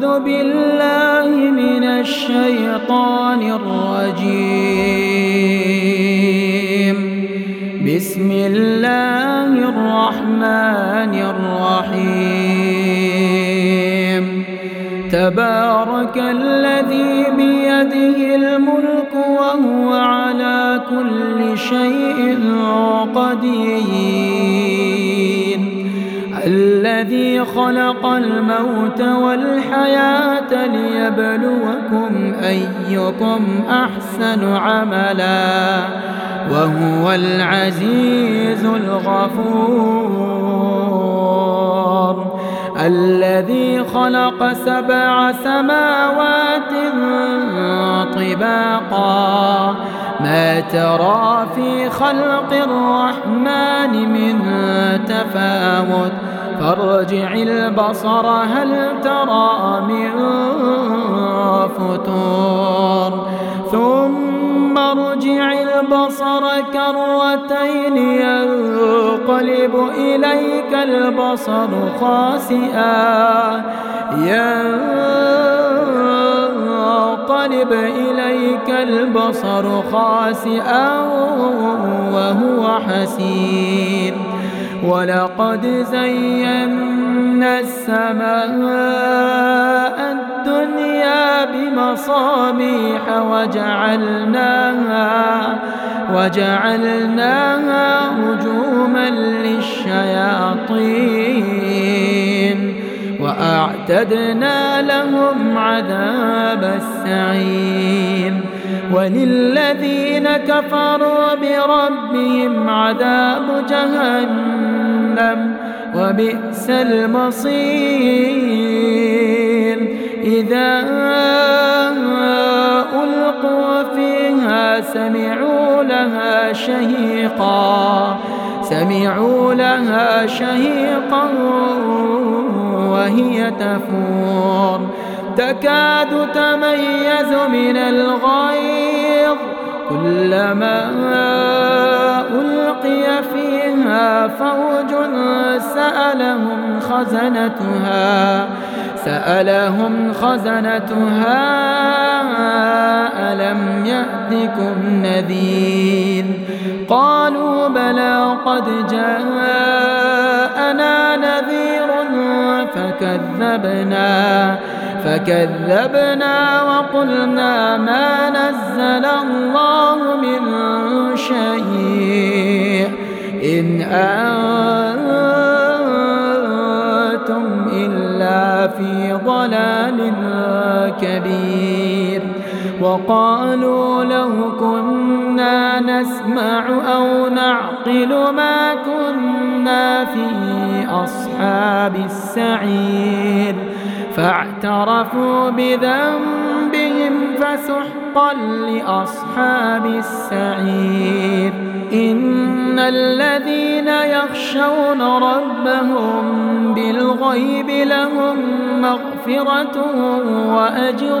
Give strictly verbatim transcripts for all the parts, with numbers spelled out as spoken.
أعوذ بالله من الشيطان الرجيم. بسم الله الرحمن الرحيم. تبارك الذي بيده الملك وهو على كل شيء قدير. الذي خلق الموت والحياة ليبلوكم أيكم أحسن عملا وهو العزيز الغفور. الذي خلق سبع سماوات طباقا ما ترى في خلق الرحمن من تفاوت فارجع البصر هل ترى من فطور ثم ارجع البصر كرتين ينقلب إليك البصر خاسئا ينقلب إليك البصر خاسئا وهو حسير. ولقد زينا السماء الدنيا بمصابيح وجعلناها وجعلناها رجوما للشياطين وأعتدنا لهم عذاب السعير. وللذين كفروا بربهم عذاب جهنم وبئس المصير. إذا ألقوا فيها سمعوا لها شهيقا سمعوا لها شهيقا وهي تفور تكاد تميز من الغيظ كلما ألقي فيها فوج سألهم خزنتها سألهم خزنتها ألم يأتكم نذير قالوا بلى قد جاءنا نذير فكذبنا فكذبنا وقلنا ما نزل الله من شيء إن أنتم إلا في ضلال كبير. وقالوا لو كنا نسمع أو نعقل ما كنا في أصحاب السعير فاعترفوا بذنبهم فسحقا لأصحاب السعير. إن الذين يخشون ربهم بالغيب لهم مغفرة وأجر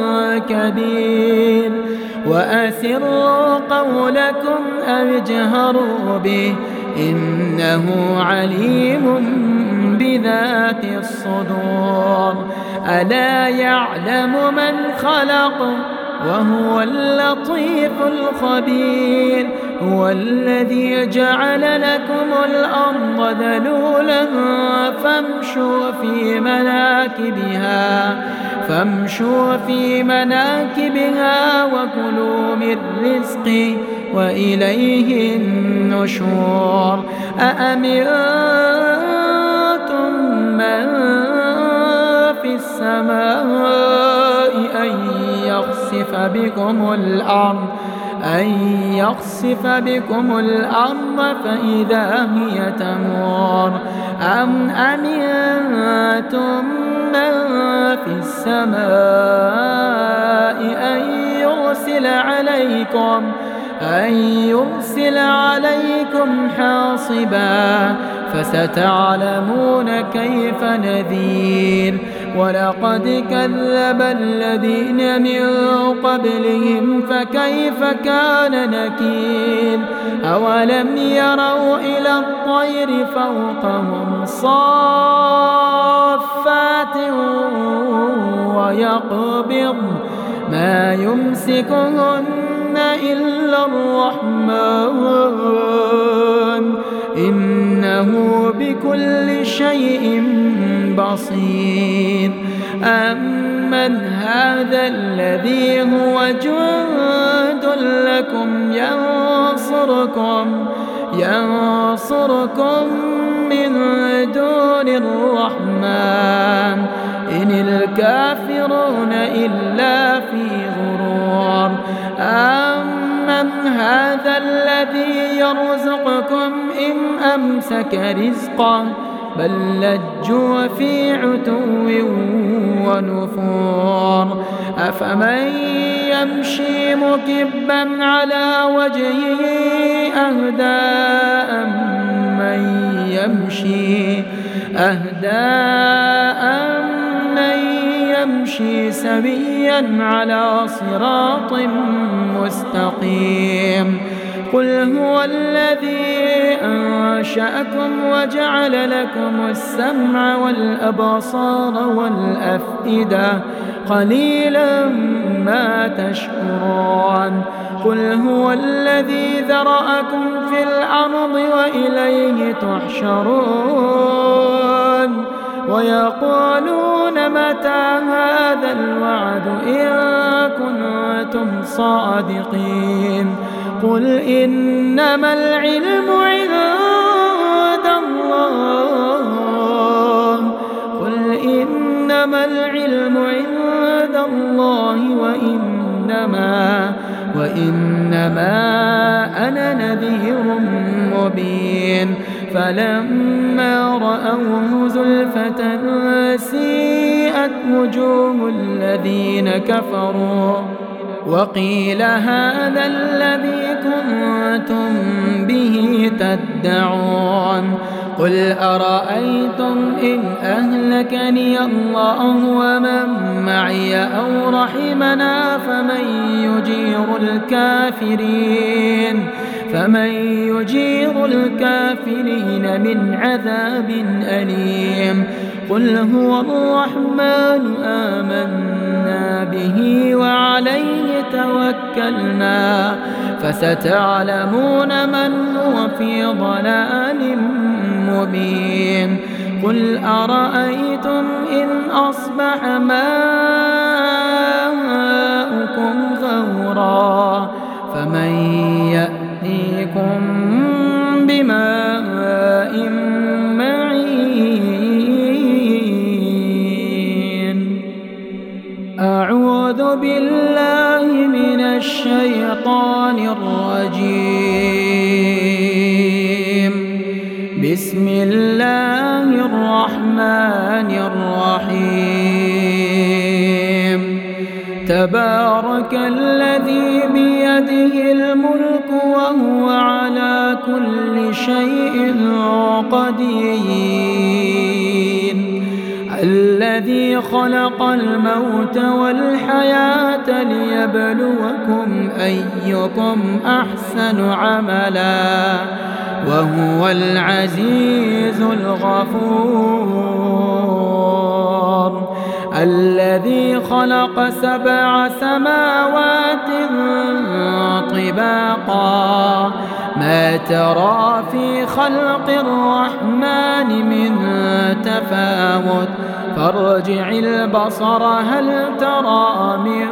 كبير. وأسروا قولكم أو اجهروا به إنه عليم بذات الصدور. ألا يعلم من خلق وهو اللطيف الخبير. هو الذي جعل لكم الأرض ذلولا فامشوا في مناكبها فامشوا في مناكبها وكلوا من رزقه وإليه النشور. أأمنتم من في السماء أن يخسف بكم الأرض أن يخسف بكم الأرض فإذا هي تمور أم أمنتم من في السماء أن يرسل عليكم أن يرسل عليكم حاصبا فستعلمون كيف نذير. ولقد كذب الذين من قبلهم فكيف كان نكير. أولم يروا إلى الطير فوقهم صافات ويقبض ما يمسكهن إلا الرحمن إنه بكل شيء بصير. أمن هذا الذي هو جند لكم ينصركم ينصركم من دون الرحمن إن الكافرون إلا في غرور. أمن هذا الذي يرزقكم إن أمسك رزقه بل لجوا في عتو ونفور. أفمن يمشي مكبا على وجهه أهدى أمن يمشي أهدى أمن يمشي سويا على صراط مستقيم. قل هو الذي أنشأكم وجعل لكم السمع والأبصار والأفئدة قليلا ما تشكرون. قل هو الذي ذرأكم في الأرض وإليه تحشرون. ويقولون متى هذا الوعد إن كنتم صادقين. قل إنما العلم عند الله قل إنما العلم عند الله وإنما وإنما أنا نذير مبين. فلما رأوه زلفة سيئت وجوه الذين كفروا وقيل هذا الذي كنتم به تدعون. قل أرأيتم إن أهلكني الله ومن معي أو رحمنا فمن يجير الكافرين فمن يجير الكافرين من عذاب أليم. قل هو الرحمن آمنا به وعليه توكلنا فستعلمون من هو في ضلال مبين. قل أرأيتم إن أصبح ماؤكم غورا فمن يأتيكم بماء معين. أعوذ بالله من الشيطان الرجيم. بسم الله الرحمن الرحيم. تبارك الذي بيده الملك وهو على كل شيء قدير. الذي خلق الموت والحياة ليبلوكم أيكم أحسن عملا وهو العزيز الغفور. الذي خلق سبع سماوات طباقا ما ترى في خلق الرحمن من تفاوت فارجع البصر هل ترى من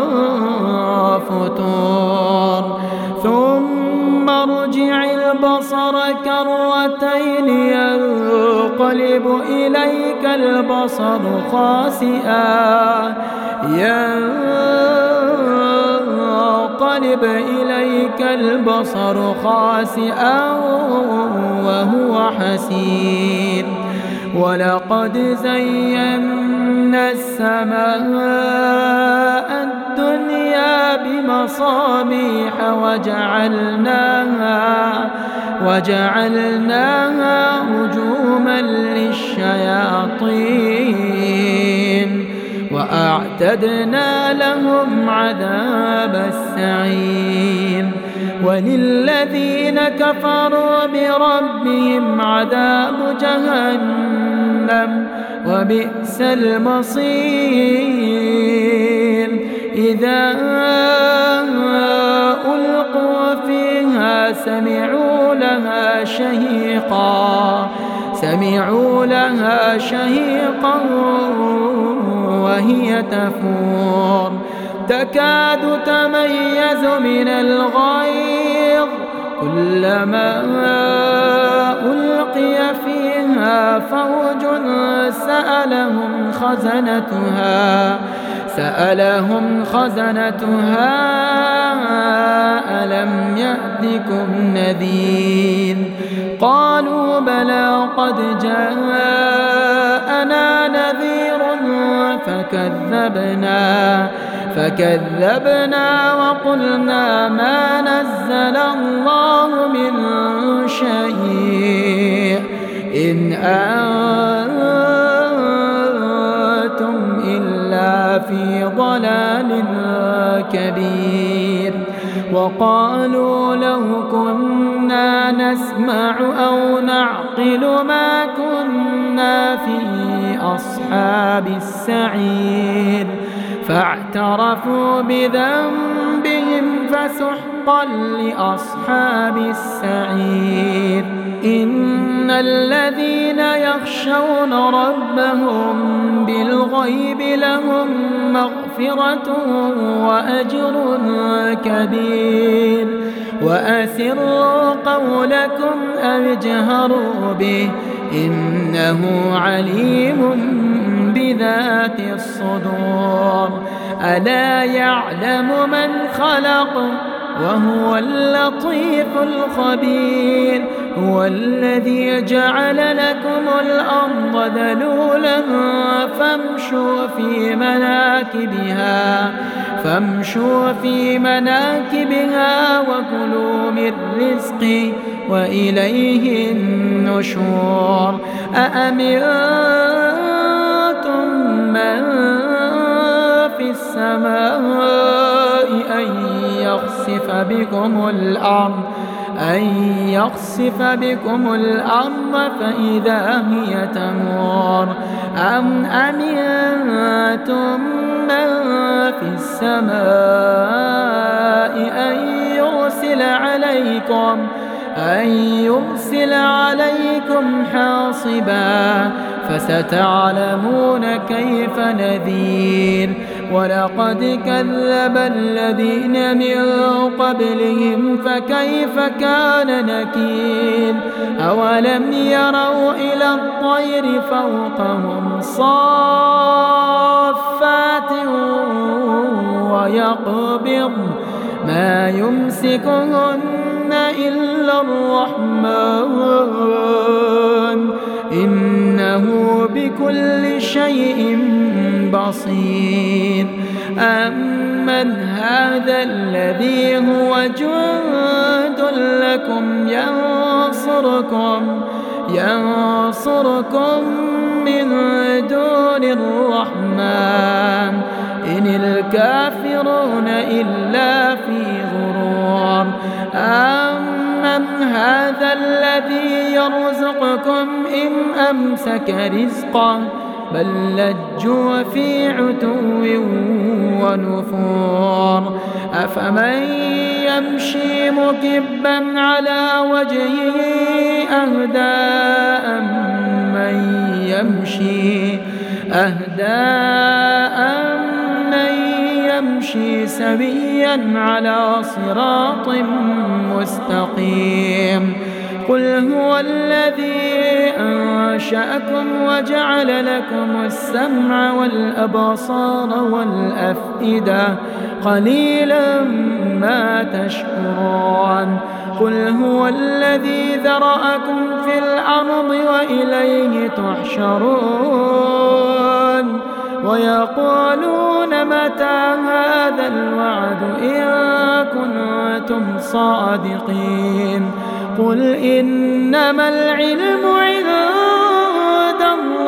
فطور ثم ارجع البصر كرتين ينقلب إليك البصر خاسئا ينقلب إليك البصر خاسئا وهو حسير. ولقد زينا السماء الدنيا بمصابيح وجعلناها وجعلناها رجوما للشياطين وأعتدنا لهم عذاب السعير. وللذين كفروا بربهم عذاب جهنم وبئس المصير. إذا ألقوا فيها سمعوا لها شهيقا سمعوا لها شهيقا وهي تفور تكاد تميز من الغيظ كلما ألقي فيها فوج سألهم خزنتها سألهم خزنتها ألم يأتكم نذير قالوا بلى قد جاءنا نذير فكذبنا فكذبنا وقلنا ما نزل الله من شيء إن أنتم إلا في ضلال كبير. وقالوا لو كنا نسمع أو نعقل ما كنا في أصحاب السعير فاعترفوا بذنبهم فسحقا لأصحاب السعير. إن الذين يخشون ربهم بالغيب لهم مغفرة وأجر كبير. وأسروا قولكم أو اجهروا به إنه عليم بذات الصدور. ألا يعلم من خلق وهو اللطيف الخبير. هو الذي جعل لكم الأرض ذلولا فامشوا في مناكبها فامشوا في مناكبها وكلوا من رزقه وإليه النشور. أأمنتم من في السماء أن يخسف بكم الأرض أن يخسف بكم الأرض فإذا هي تمور أم أمنتم من في السماء أن يرسل عليكم أن يرسل عليكم حاصبا فستعلمون كيف نذير. ولقد كذب الذين من قبلهم فكيف كان نكير. أولم يروا إلى الطير فوقهم صافات ويقبض ما يمسكهن إلا الرحمن إنه بكل شيء بصير. أمن هذا الذي هو جند لكم ينصركم ينصركم من دون الرحمن إن الكافرون إلا في غرور. أمن هذا الذي يرزقكم إن أمسك رزقه بل لجوا في عتو ونفور. أفمن يمشي مكبا على وجهه أهدى أمن يمشي أهدى أمن يمشي سويا على صراط مستقيم. قل هو الذي أنشأكم وجعل لكم السمع والأبصار والأفئدة قليلا ما تشكرون. قل هو الذي ذرأكم في الأرض وإليه تحشرون. ويقولون متى هذا الوعد إن كنتم صادقين. قل إنما العلم عند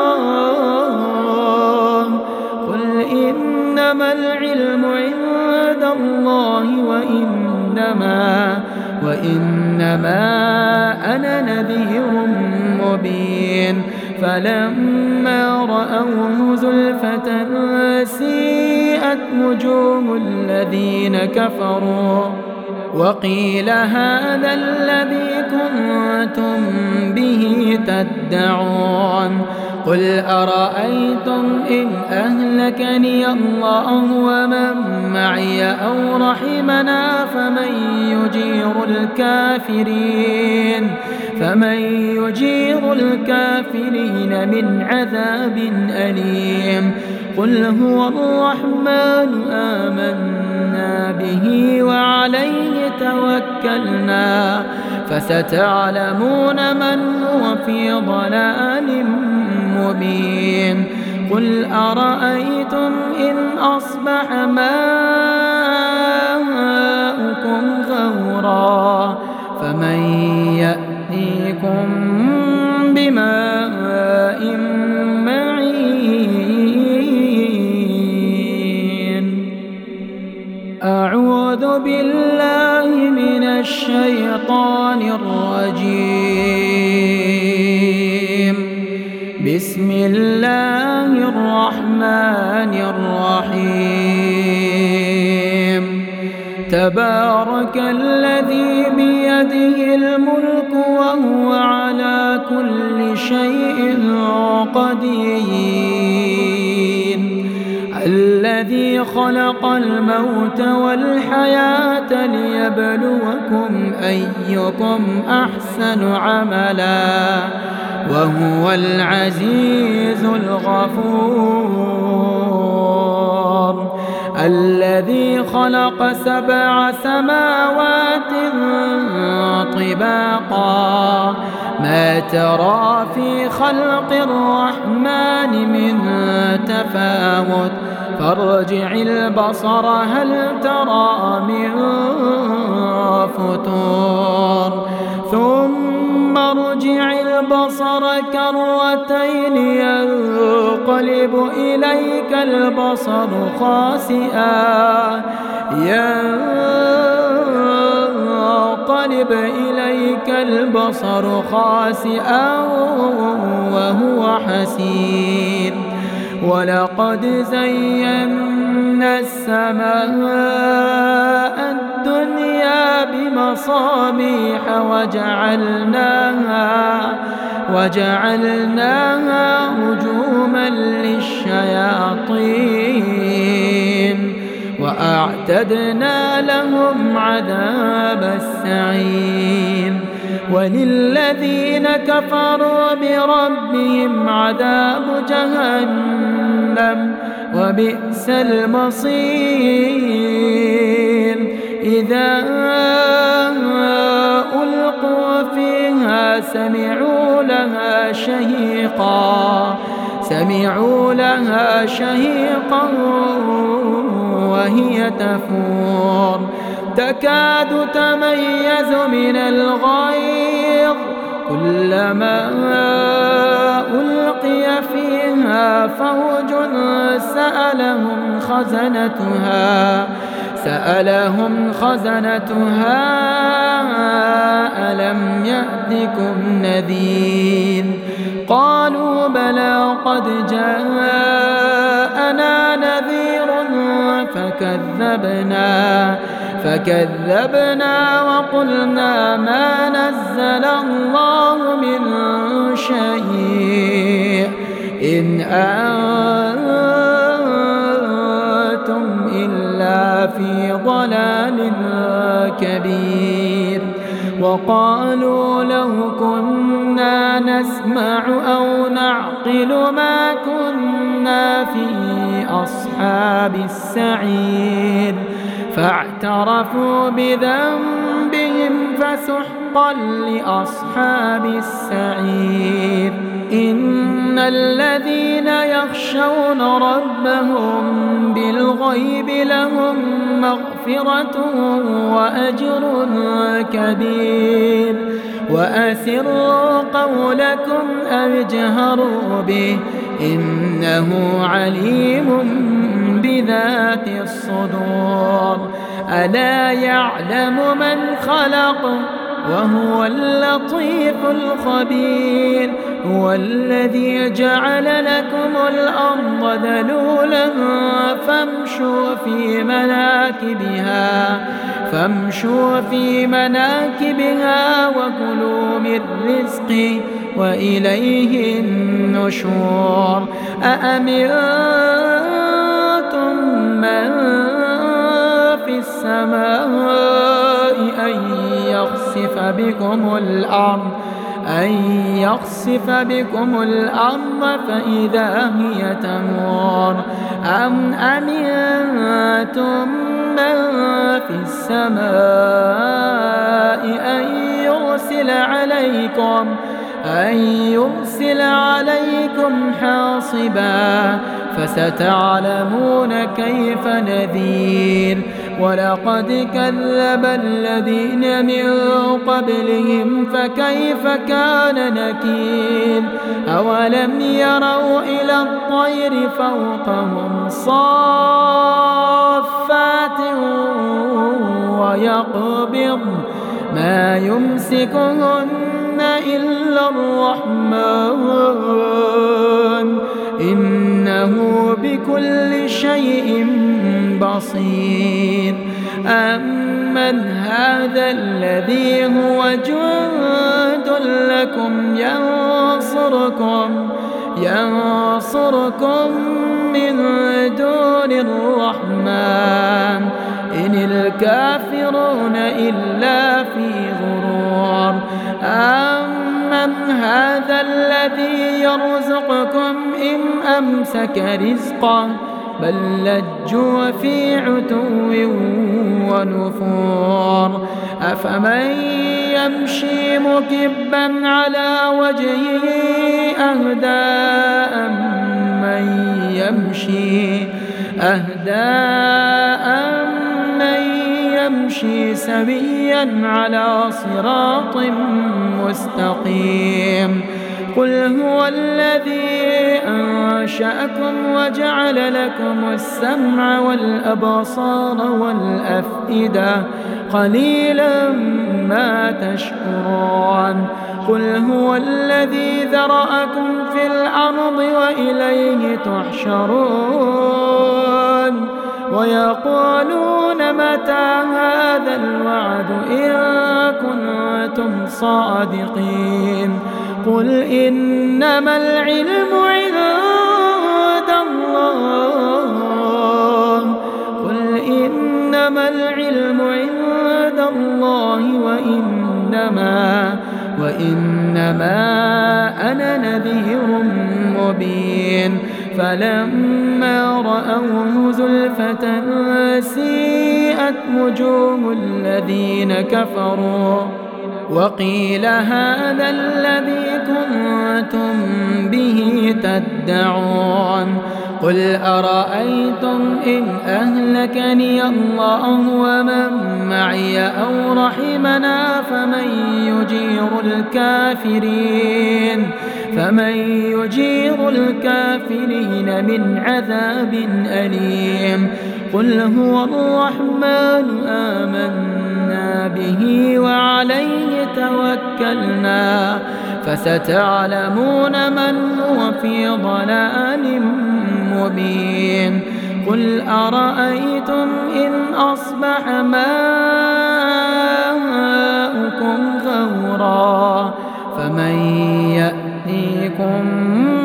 الله قل إنما العلم عند الله وإنما وإنما أنا نذير مبين. فلما رأوه زلفة سيئت وجوه الذين كفروا وقيل هذا الذي كنتم به تدعون قل أرأيتم إن أهلكني الله ومن معي أو رحمنا فمن يجير الكافرين فمن يجير الكافرين من عذاب أليم قل هو الرحمن آمنا به وعليه توكلنا فستعلمون من هو في ضلال مبين قل أرأيتم إن أصبح ماؤكم غورا فمن يأتيكم بماء معين أعوذ بالله من الشيطان الرجيم بسم الله الرحمن الرحيم تبارك الذي بيده الملك وهو على كل شيء قدير الذي خلق الموت والحياة ليبلوكم أيكم أحسن عملا وهو العزيز الغفور الذي خلق سبع سماوات طباقا ما ترى في خلق الرحمن من تفاوت فارجع البصر هل ترى من فطور ثم ارجع البصر كرتين ينقلب إليك البصر خاسئا ينقلب إليك البصر خاسئا وهو حسير ولقد زينا السماء الدنيا بمصابيح وجعلناها وجعلناها رجوما للشياطين وأعتدنا لهم عذاب السعير وللذين كفروا بربهم عذاب جهنم وبئس المصير إذا ألقوا فيها سمعوا لها شهيقا سمعوا لها شهيقا وهي تفور تكاد تميز من الغيظ كلما ألقي فيها فوج سألهم خزنتها سألهم خزنتها ألم يأتكم نذير قالوا بلى قد جاءنا نذير فكذبنا فكذبنا وقلنا ما نزل الله من شيء إن أنتم إلا في ضلال كبير وقالوا لو كنا نسمع أو نعقل ما كنا في أصحاب السعير فاعترفوا بذنبهم فسحقا لأصحاب السعير إن الذين يخشون ربهم بالغيب لهم مغفرة وأجر كبير وأسروا قولكم أو اجهروا به إنه عليم بذات الصدور ألا يعلم من خلق وهو اللطيف الخبير هو الذي جعل لكم الأرض ذلولا فامشوا في مناكبها فامشوا في مناكبها وكلوا من رزقه وإليه النشور أأمنتم من في السماء أن يخسف بكم الأرض أن يخسف بكم الأرض فإذا هي تمور أم أمنتم من في السماء أن يرسل عليكم أن يرسل عليكم حاصبا فستعلمون كيف نذير ولقد كذب الذين من قبلهم فكيف كان نكير أولم يروا إلى الطير فوقهم صافات ويقبض ما يمسكهن إلا الرحمن إنه بكل شيء بصير أمن هذا الذي هو جند لكم ينصركم ينصركم من دون الرحمن إن الكافرون إلا في غرور أمن هذا الذي يرزقكم إن أمسك رزقه بل لجوا في عتو ونفور أفمن يمشي مكبا على وجهه أهدى أمن يمشي أهدى أمن يمشي سويا على صراط مستقيم قل هو الذي أنشأكم وجعل لكم السمع والأبصار والأفئدة قليلا ما تشكرون قل هو الذي ذرأكم في الأرض وإليه تحشرون ويقولون متى هذا الوعد إن كنتم صادقين قل إنما العلم عند الله قل إنما العلم عند الله وإنما وإنما أنا نذير مبين فلما رأوه زلفة سيئت وجوه الذين كفروا وقيل هذا الذي كنتم به تدعون قل أرأيتم إن أهلكني الله ومن معي أو رحمنا فمن يجير الكافرين فمن يجير الكافرين من عذاب أليم قل هو الرحمن آمنا به وعليه توكلنا فستعلمون من هو في ضلال مبين قل أرأيتم إن أصبح ماؤكم غورا فمن يأتيكم